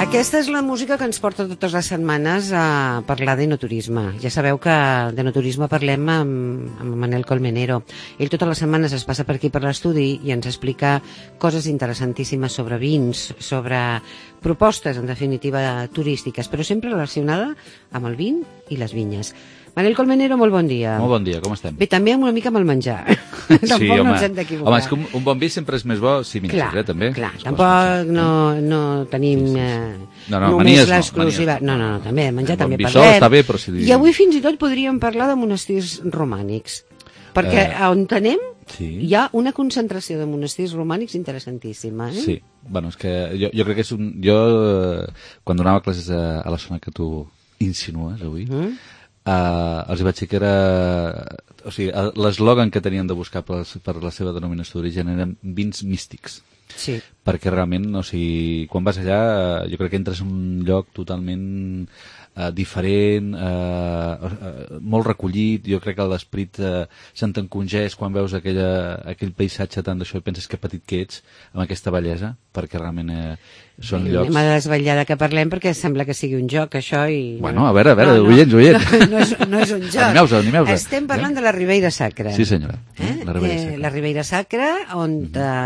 Aquesta és la música que ens porta totes les setmanes a parlar d'enoturisme. Ja sabeu que d'enoturisme parlem amb Manel Colmenero. Ell totes les setmanes es passa per aquí per l'estudi i ens explica coses interessantíssimes sobre vins, sobre propostes, en definitiva, turístiques, però sempre relacionada amb el vin i les vinyes. Manel Colmenero, molt bon dia. Molt bon dia, com estem? Bé, també una mica amb el menjar. Tampoc no ens hem d'equivocar. Home, és que un bon vi sempre és més bo si menges, també. Clar, tampoc no tenim només manies l'exclusiva. No, també, menjar també parlem. Bon vi està bé, però si... I avui fins i tot podríem parlar de monestirs romànics, perquè on anem hi ha una concentració de monestirs romànics interessantíssima. Sí, bueno, és que jo crec que és un... Jo, quan donava classes a la zona que tu insinues avui, els hi vaig dir que era... O sigui, l'eslògan que tenien de buscar per la seva denominació d'origen eren vins místics. Sí. Perquè realment, o sigui, quan vas allà, jo crec que entres en un lloc totalment diferent, molt recollit. Jo crec que l'esperit se'n t'encongeix quan veus aquell paisatge tant d'això i penses que petit que ets amb aquesta bellesa, perquè realment són llocs... Anem a desvetllar que parlem perquè sembla que sigui un joc, això, i... Bueno, a veure, oients. No és un joc. Animeu-vos. Estem parlant de la Ribeira Sacra. Sí, senyora. La Ribeira Sacra. La Ribeira Sacra, on...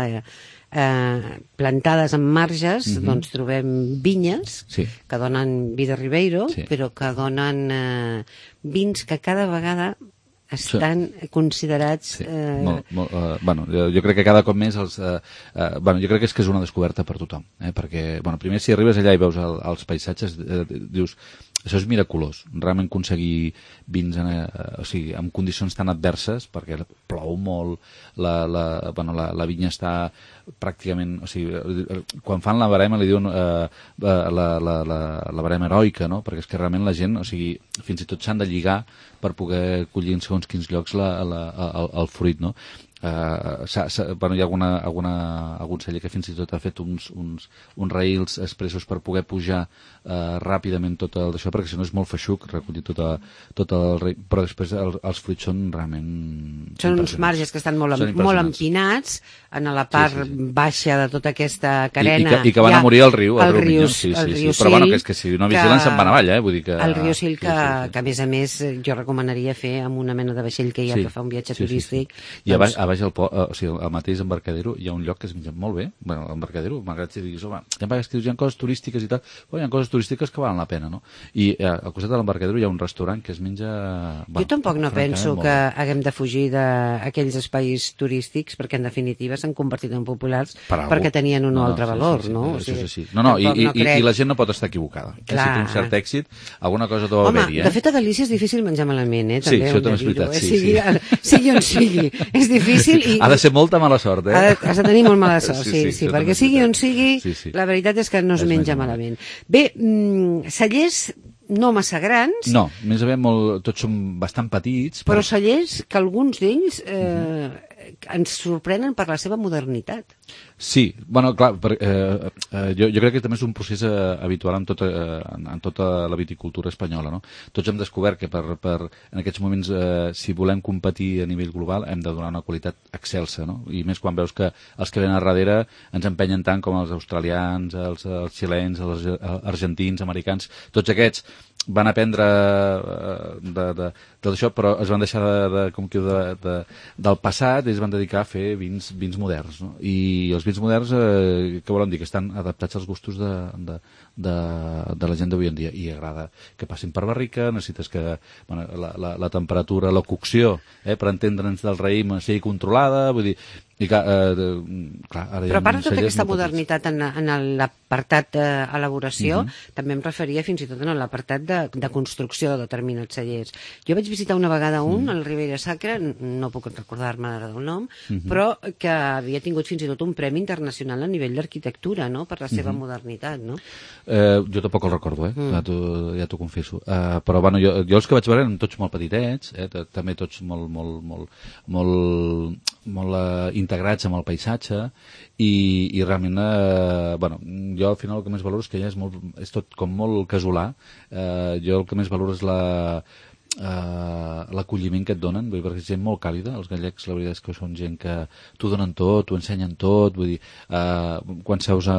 plantades en marges, doncs trobem vinyes que donen vi de Ribeiro, però que donen vins que cada vegada estan considerats... Bueno, jo crec que cada cop més jo crec que és una descoberta per tothom, perquè, primer si arribes allà i veus els paisatges, dius, això és miraculós, realment aconseguir vins en condicions tan adverses, perquè plou molt, la vinya està pràcticament, o sigui, quan fan la barema li diuen la barema heroica, no? Perquè és que realment la gent, o sigui, fins i tot s'han de lligar per poder collir en segons quins llocs el fruit, no? Hi ha algun celler que fins i tot ha fet uns raïls expressos per poder pujar ràpidament tot el d'això, perquè si no és molt feixuc recollir tot el raïl, però després els fruits són realment... Són uns marges que estan molt empinats en la part baixa de tota aquesta carena. I que van a morir al riu. El riu però bueno, que és que si no vigilen se'n van avall, vull dir que... El riu Sil, que a més a més jo recomanaria fer amb una mena de vaixell que hi ha que fa un viatge turístic. I a baix al mateix Embarcadero hi ha un lloc que es menja molt bé. Bueno, l'Embarcadero, malgrat que diguis, home, hi ha coses turístiques i tal, però hi ha coses turístiques que valen la pena, no? I al costat de l'Embarcadero hi ha un restaurant que es menja... Jo tampoc no penso que haguem de fugir d'aquells espais turístics, perquè en definitiva s'han convertit en populars perquè tenien un altre valor, no? I la gent no pot estar equivocada. Si té un cert èxit, alguna cosa deu haver-hi, de fet a Galícia és difícil menjar malament, Sí, això també és veritat, sigui on sigui. És difícil i... Ha de ser molta mala sort, Has de tenir molt mala sort, sí, perquè sigui on sigui, la veritat és que no es menja malament. Bé, cellers no massa grans... No, més aviat tots són bastant petits. Però cellers que alguns d'ells ens sorprenen per la seva modernitat. Sí, bueno, clar, jo crec que també és un procés habitual en tota la viticultura espanyola, no? Tots hem descobert que en aquests moments, si volem competir a nivell global, hem de donar una qualitat excelsa, no? I més quan veus que els que venen a darrere ens empenyen tant com els australians, els xilens, els argentins, americans, tots aquests van aprendre d'això, però es van deixar del passat i es van dedicar a fer vins moderns, no? I els vins moderns, què volen dir? Que estan adaptats als gustos de la gent d'avui en dia, i agrada que passin per barrica, necessites que la temperatura, la cocció, per entendre'ns del raïm, sigui controlada, vull dir... Però a part de tota aquesta modernitat en l'apartat d'elaboració, també em referia fins i tot en l'apartat de construcció de determinats cellers. Jo vaig visitar una vegada al Ribeira Sacra, no puc recordar-me ara del nom, però que havia tingut fins i tot un premi internacional a nivell d'arquitectura, no?, per la seva modernitat, no? Jo tampoc el recordo, ja t'ho confesso. Però bueno, jo els que vaig veure eren tots molt petitets, també tots molt integrats amb el paisatge, i realment jo al final el que més valoro és que ja és tot com molt casolà. Jo el que més valoro és l'acolliment que et donen, vull dir, perquè és gent molt càlida, els gallecs la veritat és que són gent que t'ho donen tot, t'ho ensenyen tot, vull dir, quan seus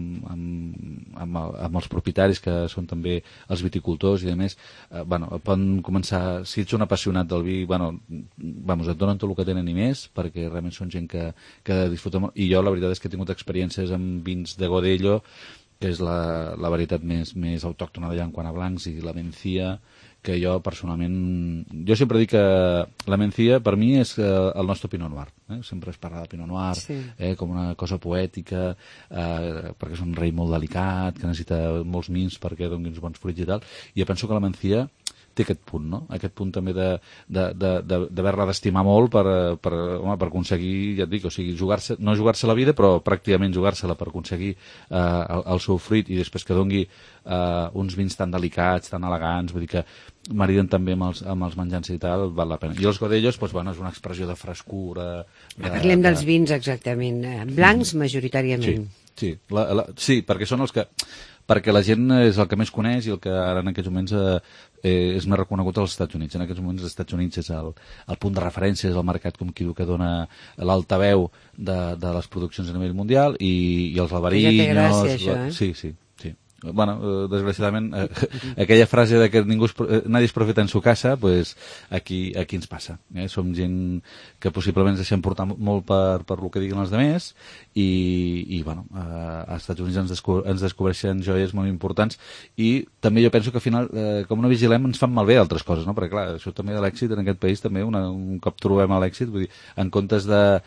amb els propietaris que són també els viticultors i a més, poden començar, si ets un apassionat del vi, et donen tot el que tenen i més, perquè realment són gent que disfruta molt, i jo la veritat és que he tingut experiències amb vins de Godello, que és la varietat més autòctona d'allà en quant a blancs, i la Mencía, que jo personalment... Jo sempre dic que la Mencía per mi és el nostre Pinot Noir. Sempre es parla de Pinot Noir com una cosa poètica, perquè és un rei molt delicat, que necessita molts mins perquè doni uns bons fruits i tal. I jo penso que la Mencía té aquest punt, no? Aquest punt també d'haver-la d'estimar molt per aconseguir, ja et dic, o sigui, no jugar-se la vida, però pràcticament jugar-se-la per aconseguir el seu fruit, i després que dongui uns vins tan delicats, tan elegants, vull dir que mariden també amb els menjants i tal, val la pena. I els Godellos, és una expressió de frescura... Parlem dels vins, exactament. Blancs, majoritàriament. Sí, perquè són els que... Perquè la gent és el que més coneix i el que ara en aquests moments és més reconegut als Estats Units. En aquests moments els Estats Units és el punt de referència, és el mercat, com qui diu, que dona l'altaveu de les produccions a nivell mundial, i els albarinyos... Ja té gràcia, això, Sí. Desgraciadament, aquella frase de que nadie es profeta en su casa, pues aquí ens passa. Som gent que possiblement ens deixem portar molt per el que diguin els demés, i als Estats Units ens descobreixen joies molt importants, i també jo penso que al final, com no vigilem, ens fan malbé altres coses, no? Perquè clar, això també de l'èxit en aquest país, també un cop trobem l'èxit, vull dir, en comptes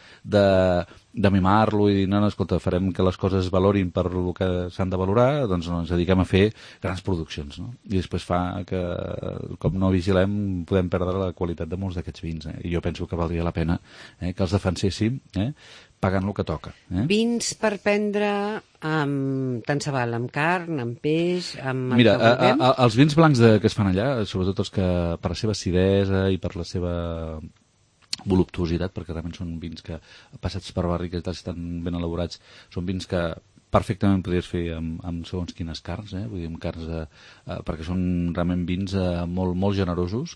de mimar-lo i dir, no, escolta, farem que les coses es valorin per el que s'han de valorar, doncs ens dediquem a fer grans produccions, no? I després fa que, com no vigilem, podem perdre la qualitat de molts d'aquests vins, i jo penso que valdria la pena que els defenséssim, pagant el que toca. Vins per prendre tant se val amb carn, amb peix, amb... Mira, els vins blancs que es fan allà, sobretot els que per la seva acidesa i per la seva voluptuositat, perquè realment són vins que passats per barriques estan ben elaborats, són vins que perfectament podries fer amb segons quines carns, vull dir, amb carns perquè són realment vins molt, molt generosos,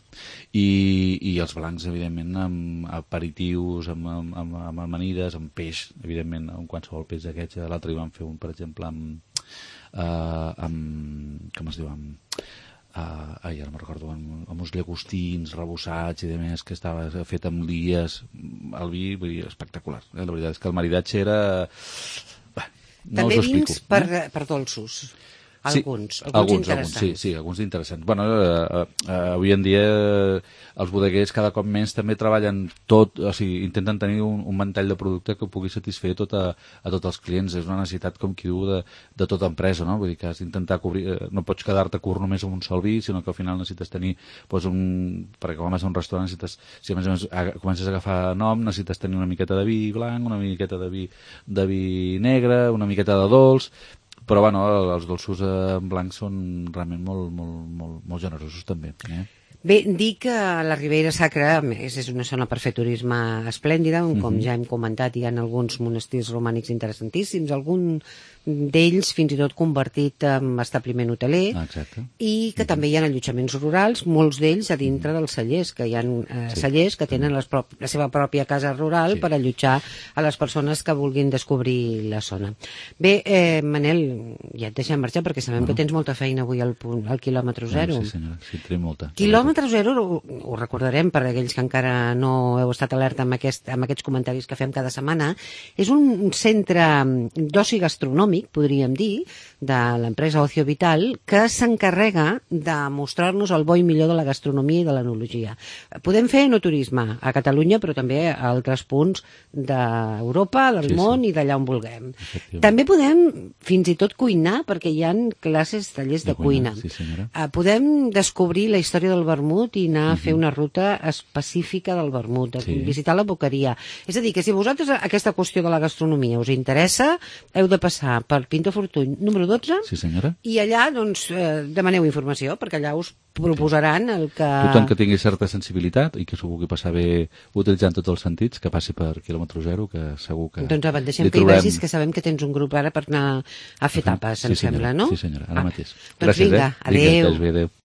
i els blancs, evidentment, amb aperitius, amb amanides, amb peix, evidentment, amb qualsevol peix d'aquests. L'altre hi vam fer un, per exemple, com es diu, ara no me'n recordo, amb uns llagostins rebossats i demés, que estava fet amb lies, el vi, vull dir, espectacular. La veritat és que el maridatge era... També vins per dolços. Alguns interessants. Sí, alguns interessants. Avui en dia els bodeguers cada cop més també treballen tot, o sigui, intenten tenir un ventall de producte que pugui satisfer a tots els clients. És una necessitat, com qui diu, de tota empresa, no? Vull dir que has d'intentar cobrir, no pots quedar-te curt només amb un sol vi, sinó que al final necessites tenir, perquè quan vas a un restaurant necessites, si a més comences a agafar nom, necessites tenir una miqueta de vi blanc, una miqueta de vi negre, una miqueta de dolç. Però els dolços blancs són realment molt, molt, molt, molt generosos també. Bé, dir que la Ribera Sacra és una zona per fer turisme esplèndida, com ja hem comentat, hi ha alguns monestirs romànics interessantíssims, algun d'ells fins i tot convertit en establiment hoteler, i que també hi ha allotjaments rurals, molts d'ells a dintre dels cellers, que hi ha cellers que tenen la seva pròpia casa rural per allotjar a les persones que vulguin descobrir la zona. Bé, Manel, ja et deixem marxar perquè sabem que tens molta feina avui al quilòmetre zero. Sí, senyora, sí, tenim molta. Quilòmetre zero, ho recordarem per aquells que encara no heu estat alerta amb aquests comentaris que fem cada setmana, és un centre d'oci gastronòmic, podríem dir, de l'empresa Ocio Vital, que s'encarrega de mostrar-nos el bo i millor de la gastronomia i de l'enologia. Podem fer enoturisme a Catalunya, però també a altres punts d'Europa, del món i d'allà on vulguem. També podem fins i tot cuinar, perquè hi ha classes, tallers de cuina. Podem descobrir la història del vermut i anar a fer una ruta específica del vermut, visitar la boqueria. És a dir, que si a vosaltres aquesta qüestió de la gastronomia us interessa, heu de passar per Pinto Fortuny número 12, i allà doncs demaneu informació, perquè allà us proposaran el que... Tothom que tingui certa sensibilitat i que s'ho vulgui passar bé utilitzant tots els sentits, que passi per quilòmetre zero, que segur que... Doncs deixem que hi vegis, que sabem que tens un grup ara per anar a fer tapes, em sembla, no? Sí, senyora, ara mateix. Doncs vinga, adéu.